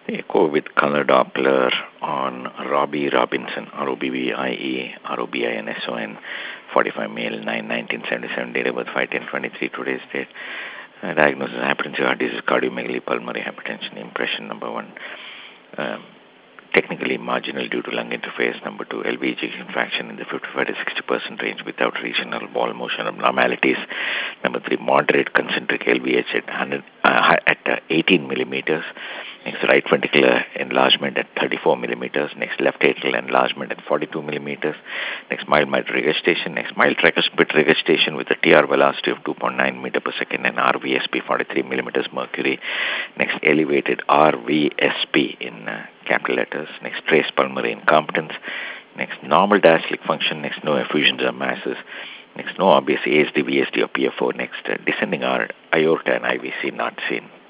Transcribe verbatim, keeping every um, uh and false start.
Echo with color Doppler on Robbie Robinson, R O B B I E, R O B I N S O N, forty-five male, nine nineteen seventy-seven, date of birth five ten twenty-three, today's date. Uh, diagnosis hypertensive heart disease, cardiomegaly, pulmonary hypertension, impression number one. Um, Technically marginal due to lung interface. Number two, L V ejection fraction in the fifty-five to sixty percent range without regional wall motion abnormalities. Number three, moderate concentric L V H at, one hundred, uh, at uh, eighteen millimeters. Next, right ventricular enlargement at thirty-four millimeters. Next, left atrial enlargement at forty-two millimeters. Next, mild mitral regurgitation. Next, mild tricuspid regurgitation with a T R velocity of two point nine meter per second and R V S P forty-three millimeters mercury. Next, elevated R V S P in uh, capital letters. Next, trace pulmonary incompetence. Next, normal diastolic function. Next, no effusions or masses. Next, no obvious A S D, V S D or P F O. Next, uh, descending our aorta and I V C not seen.